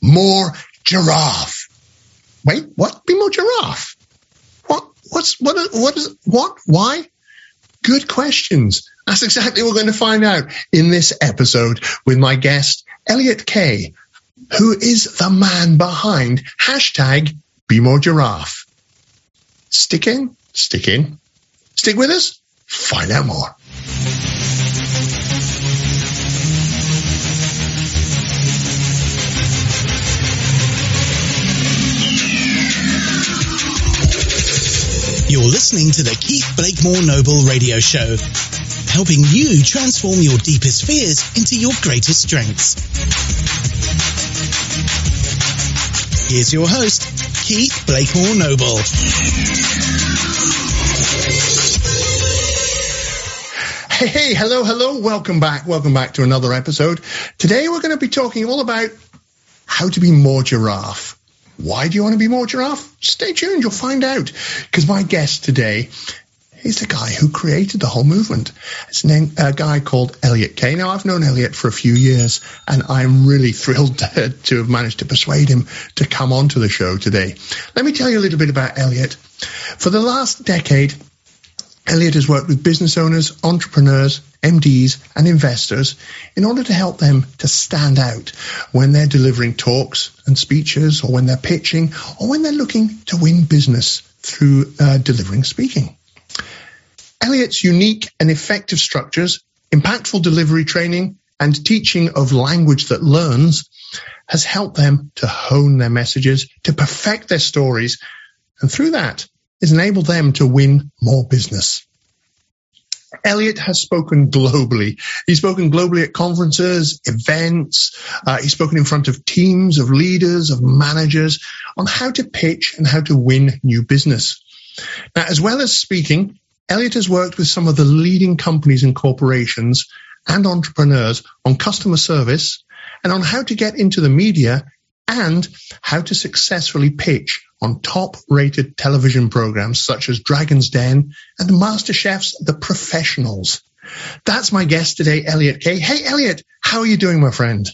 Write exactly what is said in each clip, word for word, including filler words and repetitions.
more giraffe. Wait, what? Be more giraffe? What? What's, what, what is, what? Why? Good questions. That's exactly what we're going to find out in this episode with my guest, Elliot Kay, who is the man behind hashtag Be More Giraffe. Stick in, stick in, stick with us, find out more. You're listening to the Keith Blakemore Noble Radio Show, helping you transform your deepest fears into your greatest strengths. Here's your host, Keith Blakemore Noble. Hey, hey, hello, hello. Welcome back. Welcome back to another episode. Today we're going to be talking all about how to be more giraffe. Why do you want to be more giraffe? Stay tuned, you'll find out. Because my guest today is the guy who created the whole movement. It's a guy called Elliot Kay. Now, I've known Elliot for a few years, and I'm really thrilled to, to have managed to persuade him to come onto the show today. Let me tell you a little bit about Elliot. For the last decade, Elliot has worked with business owners, entrepreneurs, M Ds and investors in order to help them to stand out when they're delivering talks and speeches, or when they're pitching, or when they're looking to win business through uh, delivering speaking. Elliot's unique and effective structures, impactful delivery training, and teaching of language that learns has helped them to hone their messages, to perfect their stories, and through that has enabled them to win more business. Elliot has spoken globally. He's spoken globally at conferences, events. Uh, he's spoken in front of teams of leaders, of managers, on how to pitch and how to win new business. Now, as well as speaking, Elliot has worked with some of the leading companies and corporations and entrepreneurs on customer service and on how to get into the media and how to successfully pitch on top-rated television programs such as Dragon's Den and MasterChef's The Professionals. That's my guest today, Elliot Kay. Hey, Elliot, how are you doing, my friend?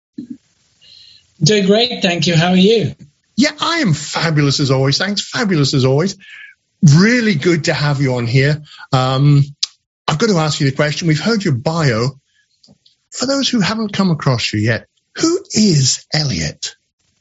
Doing great, thank you. How are you? Yeah, I am fabulous as always. Thanks, fabulous as always. Really good to have you on here. Um, I've got to ask you the question. We've heard your bio. For those who haven't come across you yet, who is Elliot?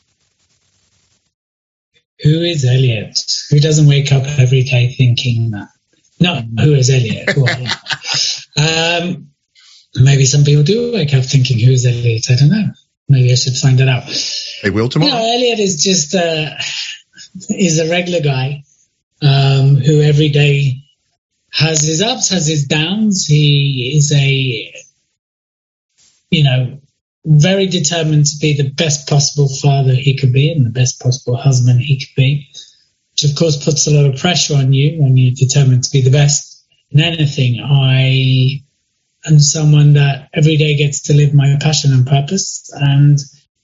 Who is Elliot? Who doesn't wake up every day thinking that? No, who is Elliot? Well, um, maybe some people do wake up thinking, who is Elliot? I don't know. Maybe I should find it out. They will tomorrow. You know, Elliot is just uh, is a regular guy um, who every day has his ups, has his downs. He is a, you know, very determined to be the best possible father he could be and the best possible husband he could be, which of course puts a lot of pressure on you when you're determined to be the best in anything. I am someone that every day gets to live my passion and purpose, and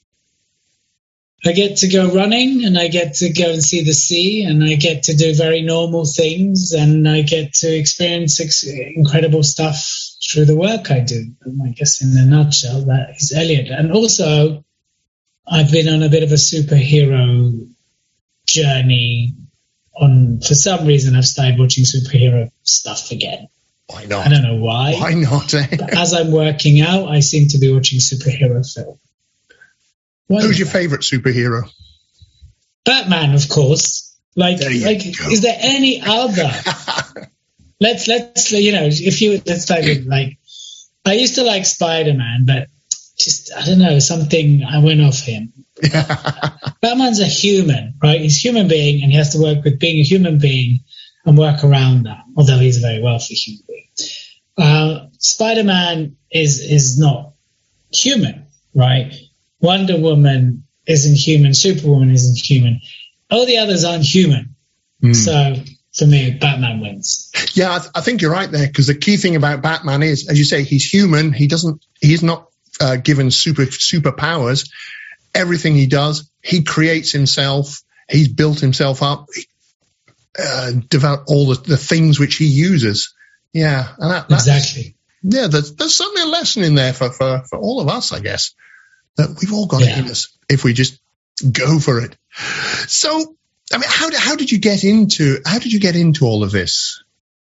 I get to go running, and I get to go and see the sea, and I get to do very normal things, and I get to experience ex- incredible stuff through the work I do. And I guess in a nutshell, that is Elliot. And also, I've been on a bit of a superhero journey. On for some reason, I've started watching superhero stuff again. Why not? I don't know why. Why not? Eh? But as I'm working out, I seem to be watching superhero film. What Who's your favorite superhero? Batman, of course. Like, like, go. Is there any other? let's let's you know, if you let's start with, like, I used to like Spider-Man, but just I don't know, something I went off him. Batman's a human, right? He's a human being, and he has to work with being a human being and work around that. Although he's a very wealthy human being, uh, Spider-Man is is not human, right? Wonder Woman isn't human. Superwoman isn't human. All the others aren't human. Mm. So, for me, Batman wins. Yeah, I, th- I think you're right there, because the key thing about Batman is, as you say, he's human. He doesn't. He's not uh, given super superpowers. Everything he does, he creates himself. He's built himself up. He, uh, developed all the, the things which he uses. Yeah, and that, exactly. Yeah, there's, there's certainly a lesson in there for, for, for all of us, I guess. that we've all got yeah. it in us if we just go for it. So, I mean, how, how did you get into, how did you get into all of this?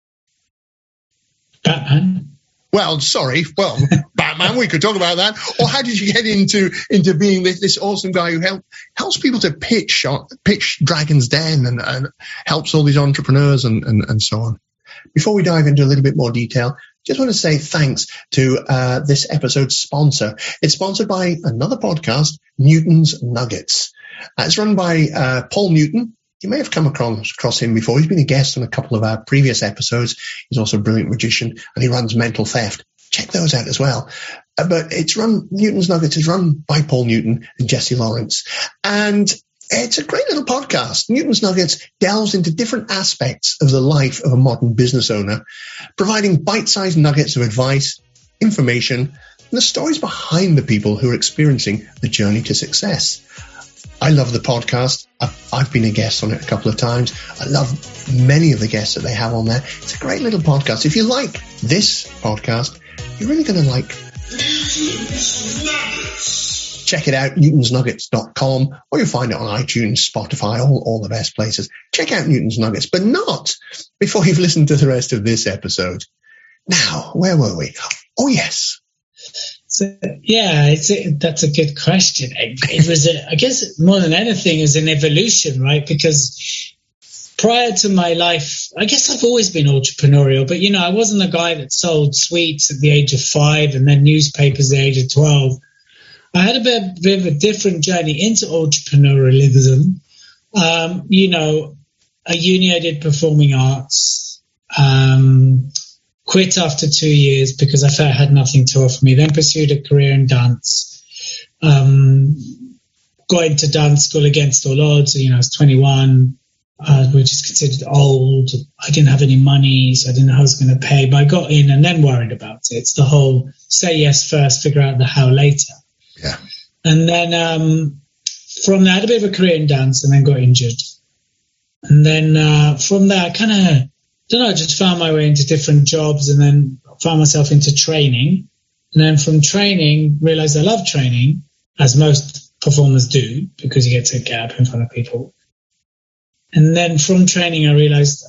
Batman. Well, sorry. Well, Batman, we could talk about that. Or how did you get into into being this, this awesome guy who help, helps people to pitch pitch Dragon's Den and, and helps all these entrepreneurs and, and, and so on? Before we dive into a little bit more detail, just want to say thanks to uh, this episode's sponsor. It's sponsored by another podcast, Newton's Nuggets. Uh, it's run by uh, Paul Newton. You may have come across, across him before. He's been a guest on a couple of our previous episodes. He's also a brilliant magician, and he runs Mental Theft. Check those out as well. Uh, but it's run, Newton's Nuggets is run by Paul Newton and Jesse Lawrence. And it's a great little podcast. Newton's Nuggets delves into different aspects of the life of a modern business owner, providing bite-sized nuggets of advice, information, and the stories behind the people who are experiencing the journey to success. I love the podcast. I've, I've been a guest on it a couple of times. I love many of the guests that they have on there. It's a great little podcast. If you like this podcast, you're really going to like check it out, newtons nuggets dot com, or you'll find it on iTunes, Spotify, all, all the best places. Check out Newton's Nuggets, but not before you've listened to the rest of this episode. Now, where were we? Oh, yes. So, yeah, it's a, that's a good question. It was, a, I guess, more than anything, is an evolution, right? Because prior to my life, I guess I've always been entrepreneurial, but, you know, I wasn't a guy that sold sweets at the age of five and then newspapers at the age of twelve. I had a bit, bit of a different journey into entrepreneurialism. Um, you know, at uni I did performing arts. Um Quit after two years because I felt I had nothing to offer me. Then pursued a career in dance. Um, got into dance school against all odds. You know, I was twenty-one, uh, which is considered old. I didn't have any money, so I didn't know how I was going to pay. But I got in and then worried about it. It's the whole say yes first, figure out the how later. Yeah. And then um, from there, I had a bit of a career in dance and then got injured. And then uh, from there, I kind of, don't know, I just found my way into different jobs and then found myself into training. And then from training, realized I love training, as most performers do, because you get to get up in front of people. And then from training, I realized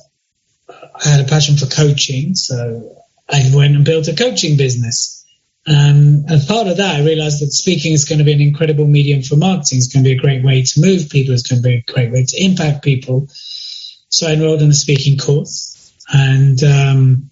I had a passion for coaching. So I went and built a coaching business. Um, as part of that, I realized that speaking is going to be an incredible medium for marketing. It's going to be a great way to move people. It's going to be a great way to impact people. So I enrolled in a speaking course. And um,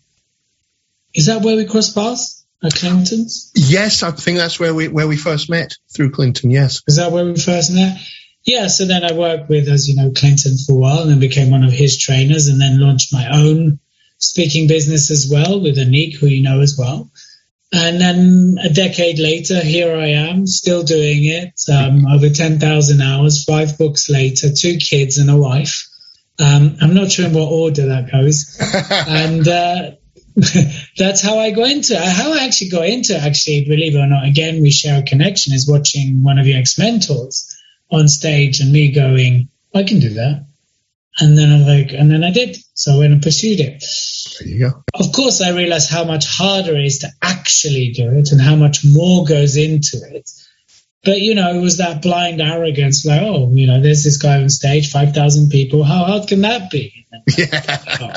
is that where we crossed paths at Clinton's? Yes, I think that's where we where we first met, through Clinton, yes. Is that where we first met? Yeah, so then I worked with, as you know, Clinton for a while and then became one of his trainers and then launched my own speaking business as well with Anik, who you know as well. And then a decade later, here I am, still doing it, um, over ten thousand hours, five books later, two kids and a wife. Um, I'm not sure in what order that goes. And uh, that's how I got into it. How I actually got into it, actually, believe it or not, again, we share a connection, is watching one of your ex-mentors on stage and me going, I can do that. And then I'm like, and then I did. So I went and pursued it. There you go. Of course, I realized how much harder it is to actually do it and how much more goes into it. But, you know, it was that blind arrogance, like, oh, you know, there's this guy on stage, five thousand people. How hard can that be? Yeah.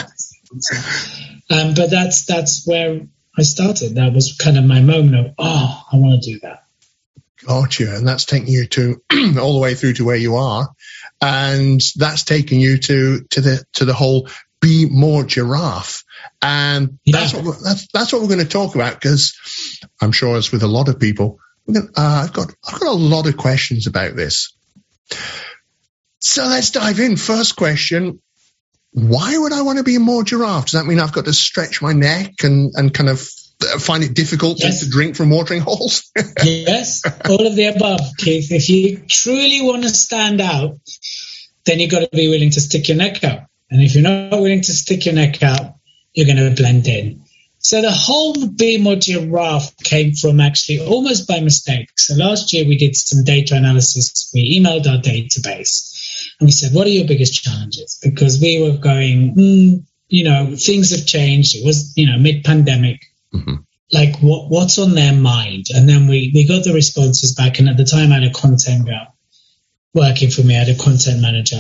um, but that's that's where I started. That was kind of my moment of, oh, I want to do that. Gotcha. And that's taking you to all the way through to where you are. And that's taking you to, to the to the whole Be More Giraffe. And that's, yeah. what, that's, that's what we're going to talk about, because I'm sure, as with a lot of people, Uh, I've got I've got a lot of questions about this. So let's dive in. First question, why would I want to be more giraffe? Does that mean I've got to stretch my neck and, and kind of find it difficult yes. to drink from watering holes? Yes, all of the above, Keith. If you truly want to stand out, then you've got to be willing to stick your neck out. And if you're not willing to stick your neck out, you're going to blend in. So the whole Be More Giraffe came from actually almost by mistake. So last year we did some data analysis. We emailed our database and we said, what are your biggest challenges? Because we were going, mm, you know, things have changed. It was, you know, mid-pandemic. Mm-hmm. like what what's on their mind. And then we, we got the responses back. And at the time I had a content girl working for me. I had a content manager.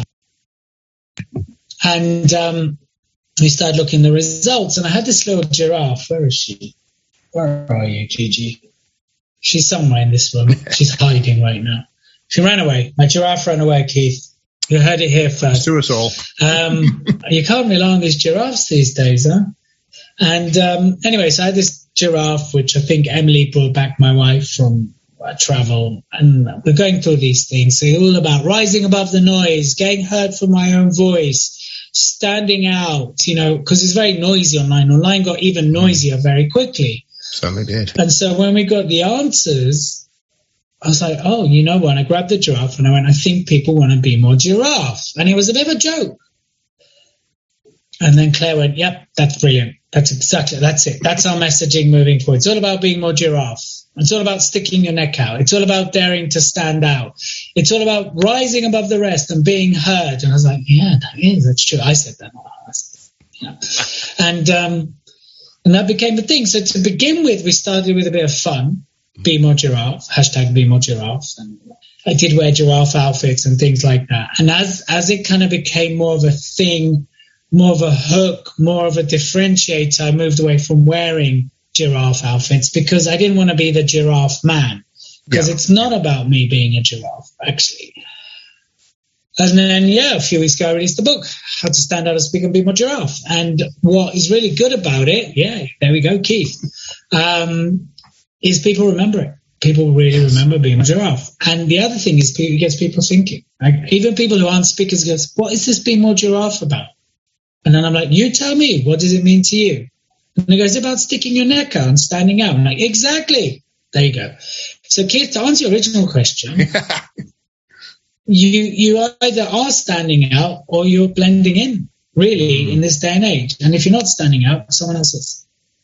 And um, we started looking at the results. And I had this little giraffe. Where is she? Where are you, Gigi? She's somewhere in this room. She's hiding right now. She ran away. My giraffe ran away, Keith. You heard it here first. To us all. um, you can't rely on these giraffes these days, huh? And um, anyway, so I had this giraffe, which I think Emily brought back, my wife, from uh, travel. And we're going through these things. So it's all about rising above the noise, getting heard from my own voice, standing out, you know, because it's very noisy online. Online got even noisier very quickly. Certainly did. And so when we got the answers, I was like, oh, you know what? And I grabbed the giraffe and I went, I think people want to be more giraffe. And it was a bit of a joke. And then Claire went, yep, that's brilliant. That's exactly, that's it. That's our messaging moving forward. It's all about being more giraffe. It's all about sticking your neck out. It's all about daring to stand out. It's all about rising above the rest and being heard. And I was like, yeah, that is, that's true. I said that. You know. And, um, and that became the thing. So to begin with, we started with a bit of fun. Be more giraffe, hashtag be more giraffe. And I did wear giraffe outfits and things like that. And as, as it kind of became more of a thing, more of a hook, more of a differentiator, I moved away from wearing giraffe outfits because I didn't want to be the giraffe man. Because yeah. It's not about me being a giraffe, actually. And then, yeah, a few weeks ago, I released the book, How to Stand Out as Speak and Be More Giraffe. And what is really good about it, yeah, there we go, Keith, um, is people remember it. People really remember being a giraffe. And the other thing is it gets people thinking. Like, even people who aren't speakers goes, what is this being more giraffe about? And then I'm like, you tell me, what does it mean to you? And he goes, it's about sticking your neck out and standing out. I'm like, exactly. There you go. So, Keith, to answer your original question, you you either are standing out or you're blending in, really, mm. in this day and age. And if you're not standing out, someone else is.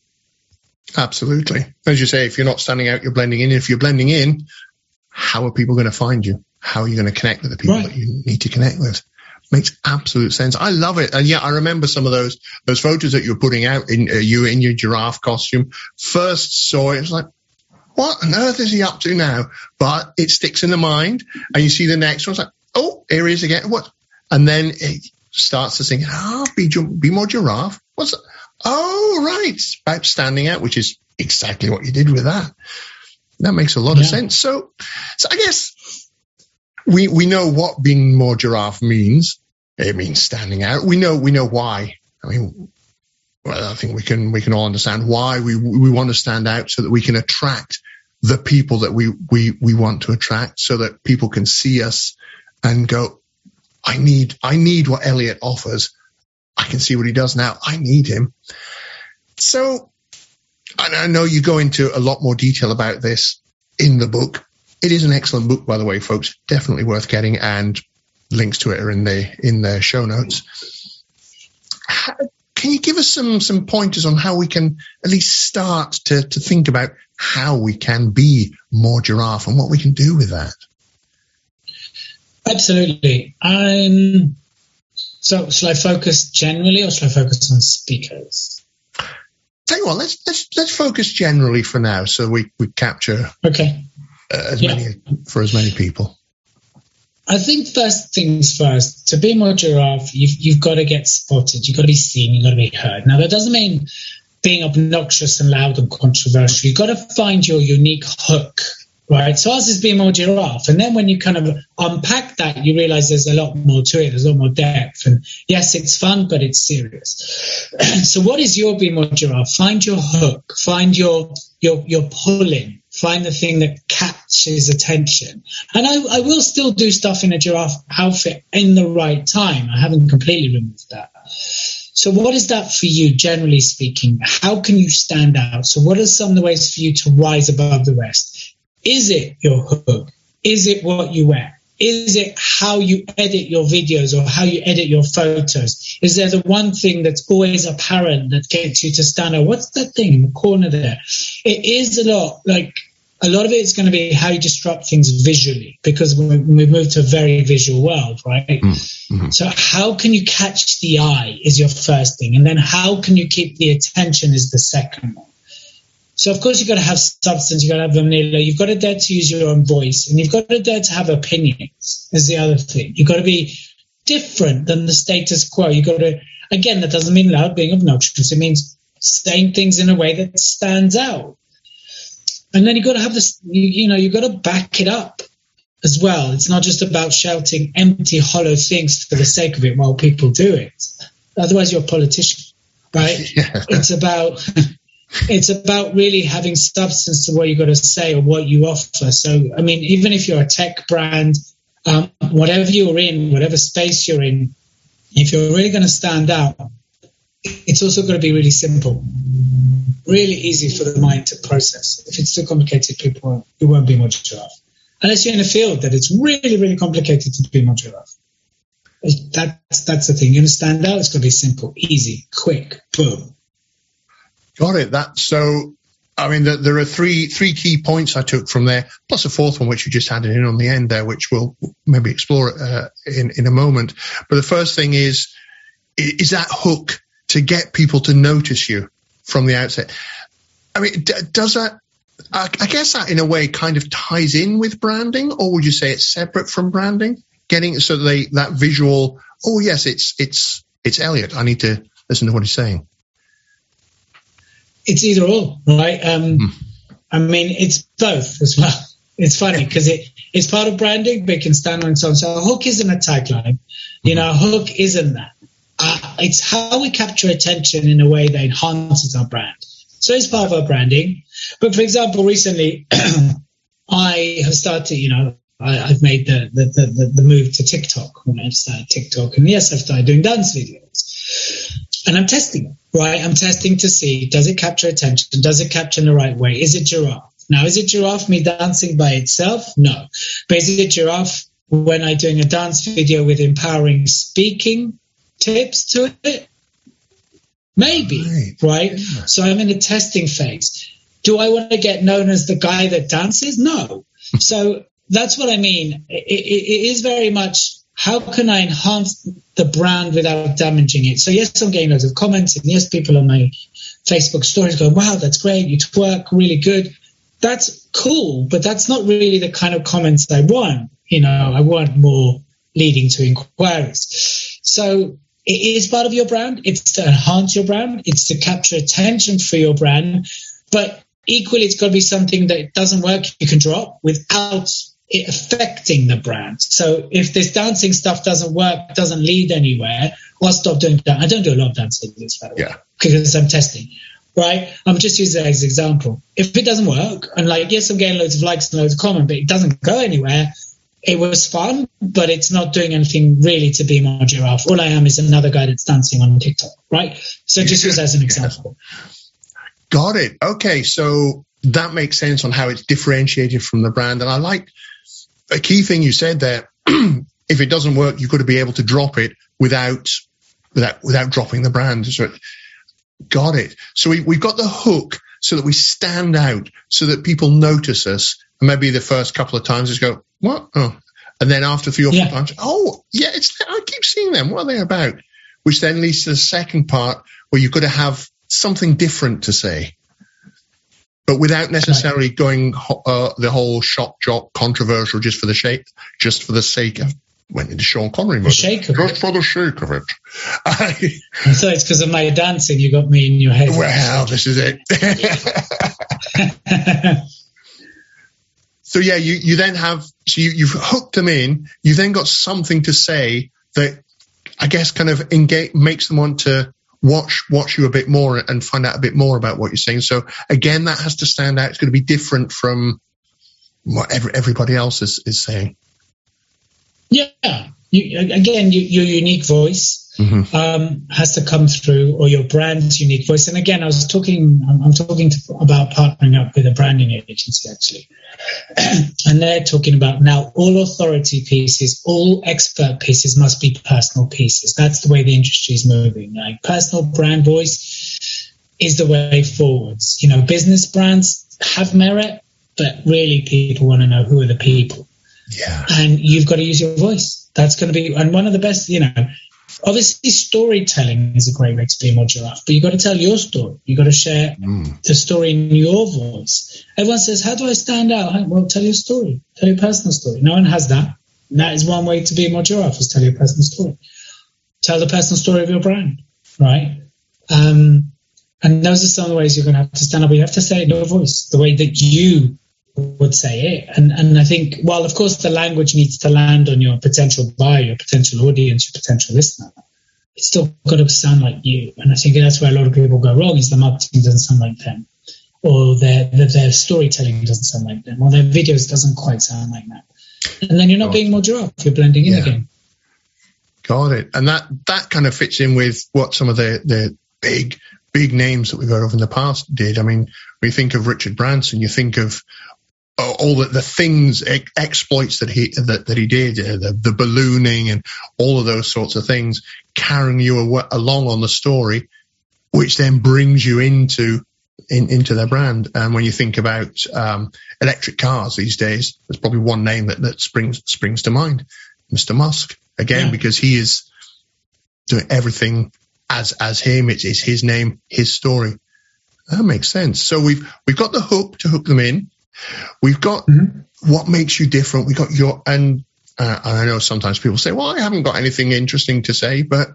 Absolutely. As you say, if you're not standing out, you're blending in. If you're blending in, how are people going to find you? How are you going to connect with the people right. that you need to connect with? Makes absolute sense. I love it. And yeah, I remember some of those those photos that you were putting out in uh, you in your giraffe costume. First saw it, it was like, what on earth is he up to now? But it sticks in the mind, and you see the next one. It's like, oh, here he is again. What? And then it starts to think, ah, oh, be, be more giraffe. What's that? Oh, right. It's about standing out, which is exactly what you did with that. That makes a lot yeah. of sense. So, so I guess we we know what being more giraffe means. It means standing out. We know we know why. I mean, well, I think we can we can all understand why we we want to stand out, so that we can attract the people that we we we want to attract, so that people can see us and go, I need I need what Elliot offers. I can see what he does now. I need him. So, and I know you go into a lot more detail about this in the book. It is an excellent book, by the way, folks. Definitely worth getting, and links to it are in the in the show notes. How, can you give us some some pointers on how we can at least start to to think about how we can be more giraffe and what we can do with that? Absolutely. Um, so, shall I focus generally, or shall I focus on speakers? Tell you what, let's let's let's focus generally for now, so we we capture okay uh, as yeah. many for as many people. I think first things first, to be more giraffe, you've, you've got to get spotted. You've got to be seen. You've got to be heard. Now, that doesn't mean being obnoxious and loud and controversial. You've got to find your unique hook, right? So ours is being more giraffe. And then when you kind of unpack that, you realize there's a lot more to it. There's a lot more depth. And yes, it's fun, but it's serious. So what is your be more giraffe? Find your hook. Find your your your pull-in. Find the thing that catches attention. And I, I will still do stuff in a giraffe outfit in the right time. I haven't completely removed that. So what is that for you, generally speaking? How can you stand out? So what are some of the ways for you to rise above the rest? Is it your hook? Is it what you wear? Is it how you edit your videos or how you edit your photos? Is there the one thing that's always apparent that gets you to stand out? What's that thing in the corner there? It is a lot, like a lot of it is going to be how you disrupt things visually, because we move to a very visual world, right? Mm-hmm. So how can you catch the eye is your first thing. And then how can you keep the attention is the second one. So, of course, you've got to have substance, you've got to have vanilla, you've got to dare to use your own voice, and you've got to dare to have opinions, is the other thing. You've got to be different than the status quo. You've got to, again, that doesn't mean loud, being obnoxious. It means saying things in a way that stands out. And then you've got to have this, you, you know, you've got to back it up as well. It's not just about shouting empty, hollow things for the sake of it while people do it. Otherwise, you're a politician, right? Yeah. It's about... It's about really having substance to what you've got to say or what you offer. So, I mean, even if you're a tech brand, um, whatever you're in, whatever space you're in, if you're really going to stand out, it's also got to be really simple, really easy for the mind to process. If it's too complicated, people won't, it won't be more giraffe. Unless you're in a field that it's really, really complicated to be more giraffe. That's, that's the thing. You're going to stand out, it's going to be simple, easy, quick, boom. Got it. That so. I mean, the, there are three three key points I took from there, plus a fourth one which you just added in on the end there, which we'll maybe explore uh, in in a moment. But the first thing is is that hook to get people to notice you from the outset. I mean, d- does that? I, I guess that in a way kind of ties in with branding, or would you say it's separate from branding? Getting so they that visual. Oh yes, it's it's it's Elliot. I need to listen to what he's saying. It's either or, right? Um, mm. I mean, it's both as well. It's funny because it, it's part of branding, but it can stand on its own. So a hook isn't a tagline. You know, a hook isn't that. Uh, it's how we capture attention in a way that enhances our brand. So it's part of our branding. But, for example, recently I have started, you know, I, I've made the, the, the, the move to TikTok when I started TikTok. And, yes, I've started doing dance videos. And I'm testing it, right? I'm testing to see, does it capture attention? Does it capture in the right way? Is it giraffe? Now, is it giraffe me dancing by itself? No. But is it giraffe when I'm doing a dance video with empowering speaking tips to it? Maybe, right? right? Yeah. So I'm in the testing phase. Do I want to get known as the guy that dances? No. So that's what I mean. It, it, it is very much, how can I enhance the brand without damaging it? So yes, I'm getting loads of comments, and yes, people on my Facebook stories going, wow, that's great, you twerk, really good. That's cool, but that's not really the kind of comments I want. You know, I want more leading to inquiries. So it is part of your brand. It's to enhance your brand. It's to capture attention for your brand. But equally, it's got to be something that doesn't work, you can drop without it affecting the brand. So if this dancing stuff doesn't work, doesn't lead anywhere, I'll stop doing that. I don't do a lot of dancing videos, by the way, yeah. because I'm testing, right? I'm just using that as an example. If it doesn't work, and like, yes, I'm getting loads of likes and loads of comments, but it doesn't go anywhere, it was fun, but it's not doing anything really to be more giraffe. All I am is another guy that's dancing on TikTok, right? So just use that as an example. Got it. Okay, so that makes sense on how it's differentiated from the brand. And I like a key thing you said there. If it doesn't work, you've got to be able to drop it without without without dropping the brand. So, got it. So we, we've got the hook so that we stand out, so that people notice us. And maybe the first couple of times just go, what? Oh. And then after three or four yeah. times, oh, yeah, it's I keep seeing them. What are they about? Which then leads to the second part where you've got to have something different to say, but without necessarily right. going uh, the whole shock jock controversial just for the shape, just for the sake of. Went into Sean Connery mode. Shake of just it. for the shake of it. I, so it's because of my dancing you got me in your head. Well, this is it. So yeah, you, you then have, so you, you've hooked them in, you've then got something to say that I guess kind of engage, makes them want to watch watch you a bit more and find out a bit more about what you're saying. So again, that has to stand out. It's going to be different from what every, everybody else is, is saying. Yeah. You, again, you, your unique voice mm-hmm. um, has to come through, or your brand's unique voice. And again, I was talking, I'm, I'm talking to, about partnering up with a branding agency, actually. And they're talking about now all authority pieces, all expert pieces must be personal pieces. That's the way the industry is moving. Like personal brand voice is the way forwards. You know, business brands have merit, but really people want to know who are the people. Yeah. And you've got to use your voice. That's going to be, and one of the best, you know, obviously storytelling is a great way to be more giraffe, but you've got to tell your story. You've got to share mm. the story in your voice. Everyone says, how do I stand out? Well, tell your story. Tell your personal story. No one has that. And that is one way to be more giraffe, is tell your personal story. Tell the personal story of your brand, right? Um, and those are some of the ways you're going to have to stand up. You have to say it in your voice, the way that you would say it. And and I think, while of course the language needs to land on your potential buyer, your potential audience, your potential listener, it's still got to sound like you. And I think that's where a lot of people go wrong, is the marketing doesn't sound like them, or their their, their storytelling doesn't sound like them, or their videos doesn't quite sound like that. And then you're not being more giraffe, you're blending in yeah. again. Got it. And that that kind of fits in with what some of the the big big names that we've heard of in the past did. I mean, when you think of Richard Branson, you think of all the, the things, ex- exploits that he that, that he did, uh, the, the ballooning and all of those sorts of things, carrying you aw- along on the story, which then brings you into in, into their brand. And when you think about um, electric cars these days, there's probably one name that, that springs springs to mind, Mister Musk. Again, yeah. because he is doing everything as as him. It's, it's his name, his story. That makes sense. So we've we've got the hook to hook them in. We've got mm-hmm. what makes you different. We got your, and uh, I know sometimes people say, well, I haven't got anything interesting to say, but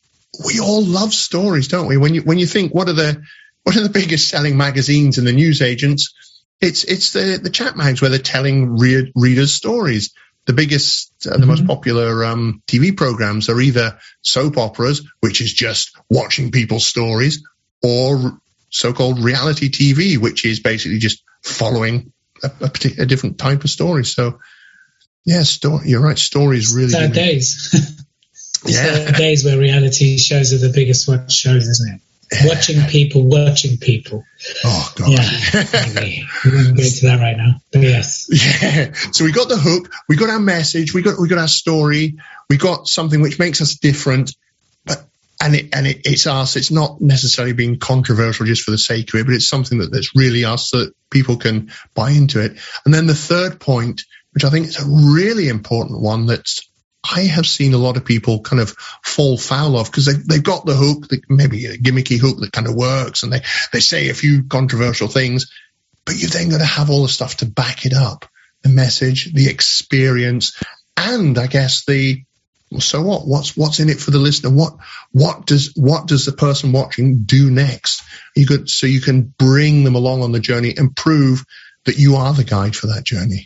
we all love stories, don't we? When you, when you think, what are the, what are the biggest selling magazines and the news agents? It's, it's the, the chat mags where they're telling re- readers stories. The biggest, uh, the mm-hmm. most popular um, T V programs are either soap operas, which is just watching people's stories, or so-called reality T V, which is basically just following a, a, particular, a different type of story. So, yeah, story, you're right. Stories really. Sad days. yeah, sad days where reality shows are the biggest shows, isn't it? Yeah. Watching people, watching people. Oh God. Yeah, we won't get into that right now. But yes. Yeah. So we got the hook, we got our message, we got we got our story, we got something which makes us different. But And it and it, it's us. It's not necessarily being controversial just for the sake of it, but it's something that, that's really us, so that people can buy into it. And then the third point, which I think is a really important one, that I have seen a lot of people kind of fall foul of, because they, they've got the hook, the, maybe a gimmicky hook that kind of works, and they, they say a few controversial things, but you've then got to have all the stuff to back it up, the message, the experience, and I guess the so what? What's what's in it for the listener? What what does what does the person watching do next? You could so you can bring them along on the journey and prove that you are the guide for that journey.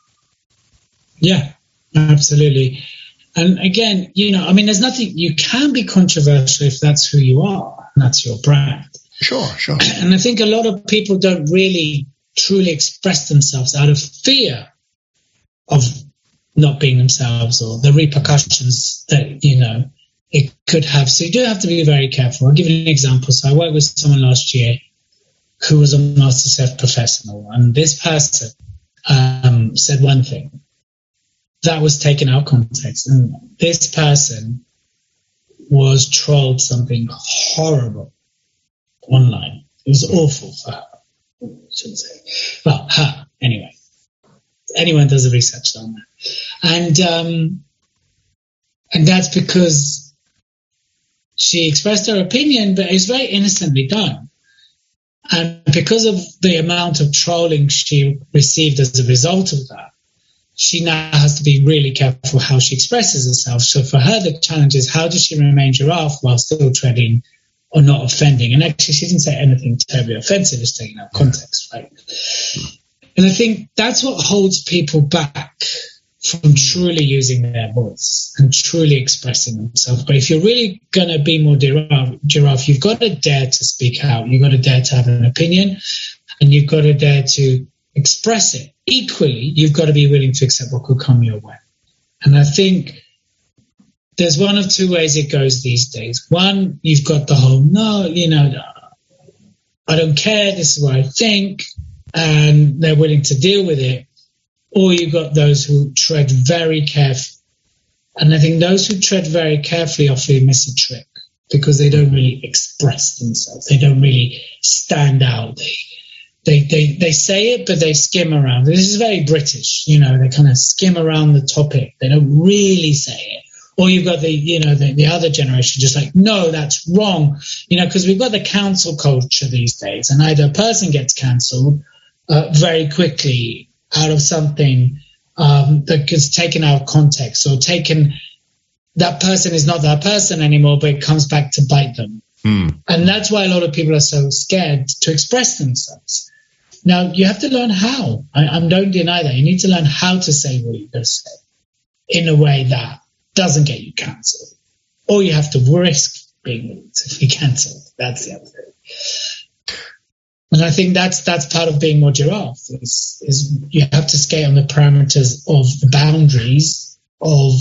Yeah, absolutely. And again, you know, I mean, there's nothing, you can be controversial if that's who you are and that's your brand. Sure, sure. And I think a lot of people don't really truly express themselves out of fear of not being themselves, or the repercussions that, you know, it could have. So you do have to be very careful. I'll give you an example. So I worked with someone last year who was a MasterChef professional, and this person um, said one thing that was taken out of context, and this person was trolled something horrible online. It was awful for her. I shouldn't say. Well, her, anyway. Anyone does the research on that. And um, and that's because she expressed her opinion, but it was very innocently done. And because of the amount of trolling she received as a result of that, she now has to be really careful how she expresses herself. So for her, the challenge is, how does she remain giraffe while still treading or not offending? And actually, she didn't say anything terribly offensive, it's taken out of context, right? And I think that's what holds people back from truly using their voice and truly expressing themselves. But if you're really going to be more giraffe, giraffe, you've got to dare to speak out. You've got to dare to have an opinion, and you've got to dare to express it. Equally, you've got to be willing to accept what could come your way. And I think there's one of two ways it goes these days. One, you've got the whole, no, you know, I don't care, this is what I think, and they're willing to deal with it. Or you've got those who tread very carefully. And I think those who tread very carefully often miss a trick, because they don't really express themselves. They don't really stand out. They, they, they, they say it, but they skim around. This is very British, you know, they kind of skim around the topic. They don't really say it. Or you've got the, you know, the, the other generation just like, no, that's wrong. You know, because we've got the cancel culture these days, and either a person gets cancelled uh, very quickly out of something um, that gets taken out of context, or taken, that person is not that person anymore, but it comes back to bite them. Mm. And that's why a lot of people are so scared to express themselves. Now, you have to learn how. I, I don't deny that. You need to learn how to say what you're going to say in a way that doesn't get you cancelled. Or you have to risk being to be cancelled. That's the other thing. And I think that's that's part of being more giraffe, is, is you have to skate on the parameters of the boundaries of,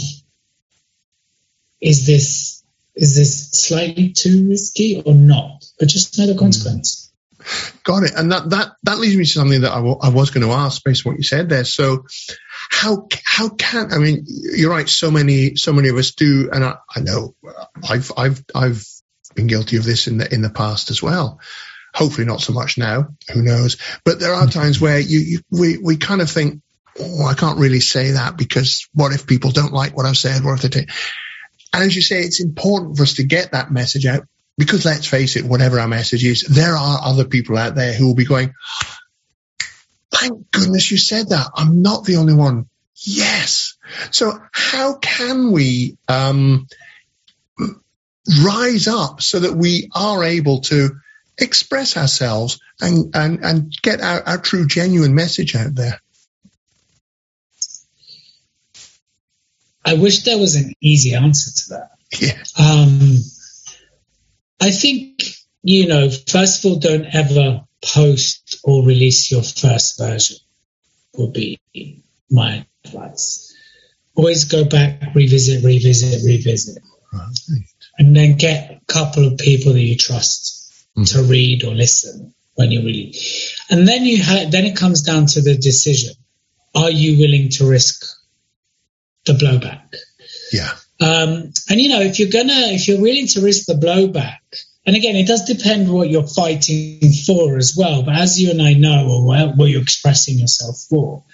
is this is this slightly too risky or not? But just know the consequence. Got it. And that, that, that leads me to something that I, w- I was going to ask based on what you said there. So how how can, I mean, you're right, so many so many of us do, and I, I know I've I've I've been guilty of this in the in the past as well. Hopefully not so much now, who knows. But there are times where you, you we, we kind of think, oh, I can't really say that, because what if people don't like what I've said? What if they take? And as you say, it's important for us to get that message out, because let's face it, whatever our message is, there are other people out there who will be going, thank goodness you said that. I'm not the only one. Yes. So how can we um, rise up so that we are able to express ourselves and, and, and get our, our true, genuine message out there? I wish there was an easy answer to that. Yeah. Um, I think, you know, first of all, don't ever post or release your first version, would be my advice. Always go back, revisit, revisit, revisit. Right. And then get a couple of people that you trust mm. to read or listen when you read. And then you ha- then it comes down to the decision. Are you willing to risk the blowback? Yeah. Um, and, you know, if you're going to, if you're willing to risk the blowback, and again, it does depend what you're fighting for as well. But as you and I know, or what you're expressing yourself for,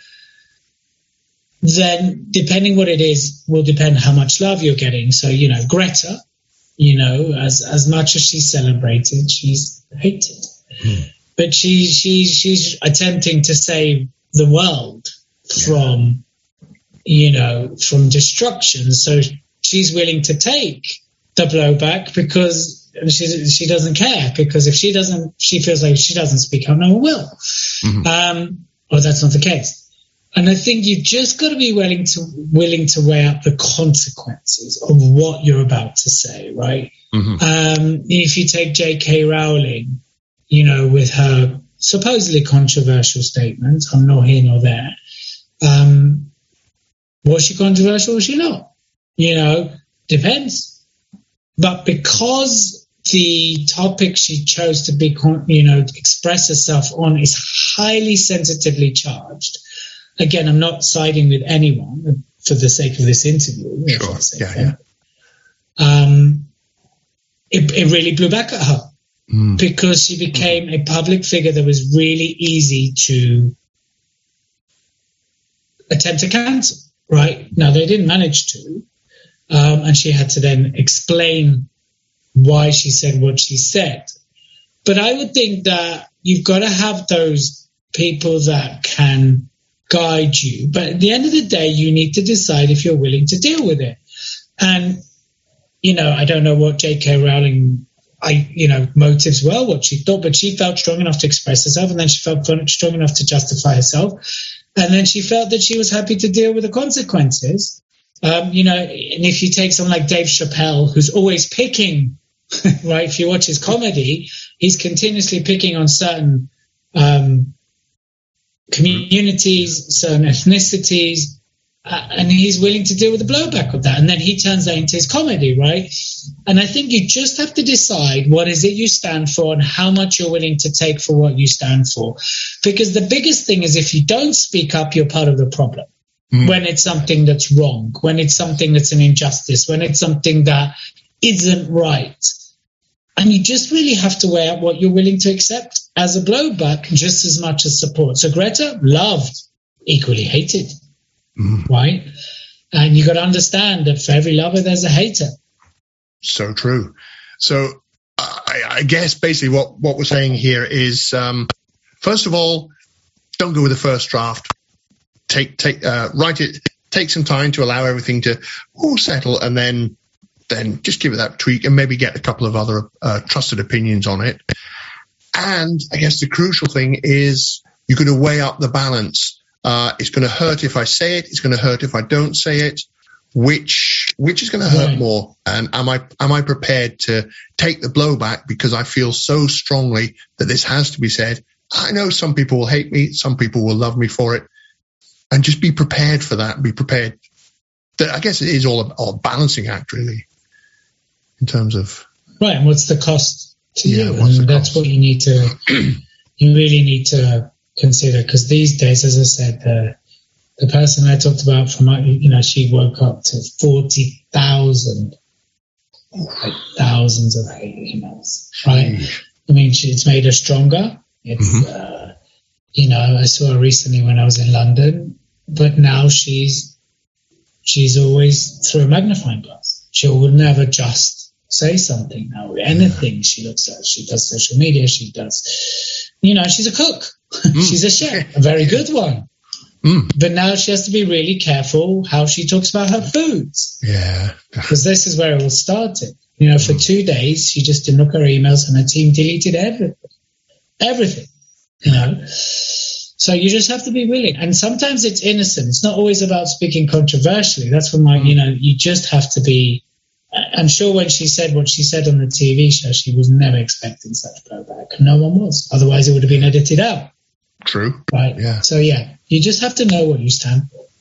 then depending what it is will depend how much love you're getting. So, you know, Greta, you know, as, as much as she's celebrated, she's hated. Mm. But she, she, she's attempting to save the world from, you know, from destruction. So she's willing to take the blowback because she she doesn't care, because if she doesn't, she feels like if she doesn't speak up, no one will. Mm-hmm. Um, or that's not the case. And I think you've just got to be willing to willing to weigh up the consequences of what you're about to say, right? Mm-hmm. Um, if you take J K Rowling, you know, with her supposedly controversial statements, I'm not here nor there. Um, was she controversial? Was she not? You know, depends. But because the topic she chose to be, you know, express herself on is highly sensitively charged. Again, I'm not siding with anyone for the sake of this interview. Sure. Yeah, yeah. Um, it, it really blew back at her mm. because she became a public figure that was really easy to attempt to cancel. Right? Now, they didn't manage to. Um, and she had to then explain why she said what she said. But I would think that you've got to have those people that can guide you. But at the end of the day, you need to decide if you're willing to deal with it. And, you know, I don't know what J K Rowling, I, you know, motives were, what she thought, but she felt strong enough to express herself, and then she felt strong enough to justify herself. And then she felt that she was happy to deal with the consequences. Um, you know, and if you take someone like Dave Chappelle, who's always picking, right, if you watch his comedy, he's continuously picking on certain um, communities, certain ethnicities, uh, and he's willing to deal with the blowback of that. And then he turns that into his comedy, right? And I think you just have to decide what is it you stand for and how much you're willing to take for what you stand for. Because the biggest thing is if you don't speak up, you're part of the problem. Mm. When it's something that's wrong, when it's something that's an injustice, when it's something that isn't right. And you just really have to weigh up what you're willing to accept as a blowback just as much as support. So Greta, loved, equally hated, mm. right? And you got to understand that for every lover, there's a hater. So true. So I, I guess basically what, what we're saying here is, um, first of all, don't go with the first draft. Take, take, uh, write it, take some time to allow everything to all settle, and then, then just give it that tweak and maybe get a couple of other uh, trusted opinions on it. And I guess the crucial thing is you've got to weigh up the balance. Uh, it's going to hurt if I say it. It's going to hurt if I don't say it. Which which is going to hurt Right. more? And am I am I prepared to take the blowback because I feel so strongly that this has to be said? I know some people will hate me. Some people will love me for it. And just be prepared for that. Be prepared. I guess it is all a, all a balancing act, really, in terms of... Right, and what's the cost to Yeah, you? what's And the that's cost? what you need to, you really need to consider, because these days, as I said, the the person I talked about from, you know, she woke up to forty thousand, like thousands of hate emails, right? Jeez. I mean, she, it's made her stronger. It's, Mhm. uh, you know, I saw her recently when I was in London, but now she's she's always through a magnifying glass. She will never just say something now. Anything she looks at, she does social media, she does, you know, she's a cook. She's a chef, a very good one. Mm. But now she has to be really careful how she talks about her foods, Yeah. because this is where it all started. You know, for two days, she just didn't look at her emails and her team deleted everything. Everything, you know. So you just have to be willing. And sometimes it's innocent. It's not always about speaking controversially. That's when, like, you know, you just have to be. I'm sure when she said what she said on the T V show, she was never expecting such blowback. No one was. Otherwise, it would have been edited out. True. Right. Yeah. So, yeah, you just have to know what you stand for.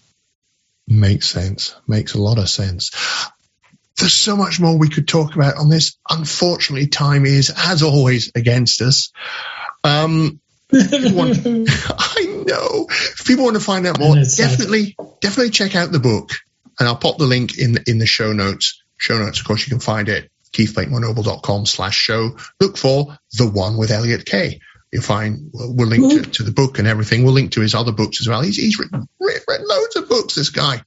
Makes sense. Makes a lot of sense. There's so much more we could talk about on this. Unfortunately, time is, as always, against us. Um, want, I know. If people want to find out more, definitely, definitely check out the book. And I'll pop the link in in the show notes. Show notes, of course, you can find it. keith blakemore noble dot com slash show. Look for The One with Elliot Kay. You'll find, we'll link to, to the book and everything. We'll link to his other books as well. He's, he's written, written loads of books, this guy.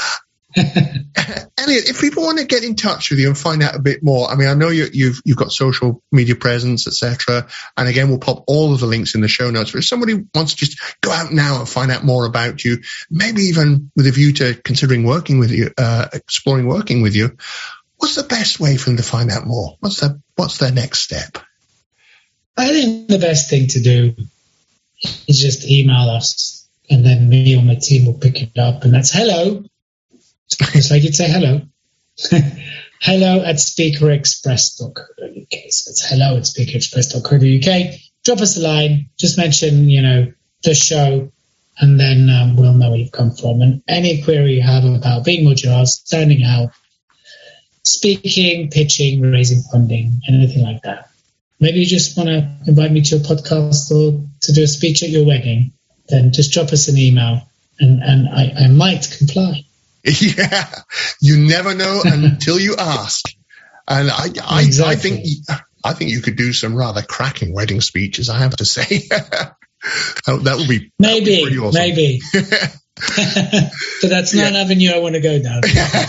Elliot, if people want to get in touch with you and find out a bit more, I mean, I know you, you've you've got social media presence, et cetera. And again, we'll pop all of the links in the show notes. But if somebody wants to just go out now and find out more about you, maybe even with a view to considering working with you, uh, exploring working with you, what's the best way for them to find out more? What's the what's their next step? I think the best thing to do is just email us, and then me or my team will pick it up. And that's hello. Just like you'd say hello. hello at speaker express dot co dot uk. So it's hello at speaker express dot co dot uk. Drop us a line. Just mention, you know, the show, and then um, we'll know where you've come from. And any query you have about being more giraffes, standing out, speaking, pitching, raising funding, anything like that. Maybe you just want to invite me to a podcast or to do a speech at your wedding, then just drop us an email, and, and I, I might comply. Yeah, you never know until you ask. And I, I, Exactly. I think, I think you could do some rather cracking wedding speeches, I have to say. that, that would be Maybe, that would be pretty awesome. maybe. But that's not Yeah. an avenue I want to go down.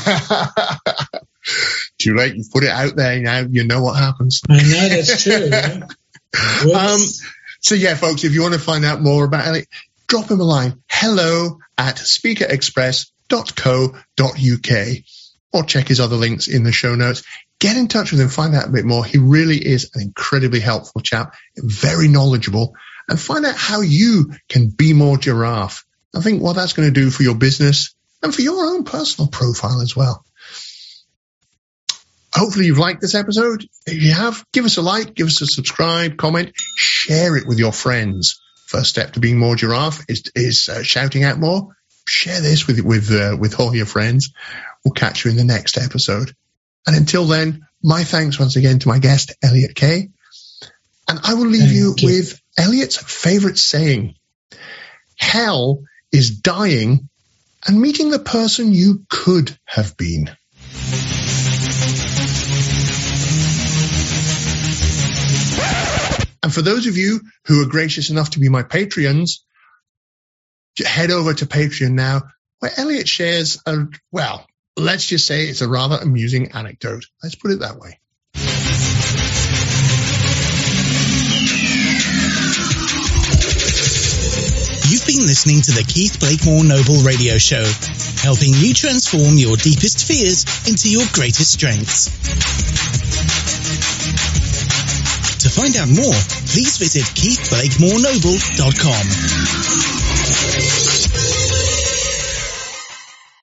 Too late. You've put it out there now. You know what happens. I know that's true. Right? Um, so yeah, folks, if you want to find out more about Elliot, drop him a line. Hello at speaker express dot co dot uk, or check his other links in the show notes. Get in touch with him, find out a bit more. He really is an incredibly helpful chap, very knowledgeable, and find out how you can be more giraffe. I think what that's going to do for your business and for your own personal profile as well. Hopefully you've liked this episode. If you have, give us a like, give us a subscribe, comment, share it with your friends. First step to being more giraffe is, is uh, shouting out more. Share this with with uh, with all your friends. We'll catch you in the next episode. And until then, my thanks once again to my guest, Elliot Kay. And I will leave you, you with Elliot's favorite saying. Hell is dying and meeting the person you could have been. And for those of you who are gracious enough to be my Patreons, head over to Patreon now. where Elliot shares a, well, let's just say it's a rather amusing anecdote. Let's put it that way. You've been listening to the Keith Blakemore Noble Radio Show, helping you transform your deepest fears into your greatest strengths. To find out more, please visit keith blakemore noble dot com.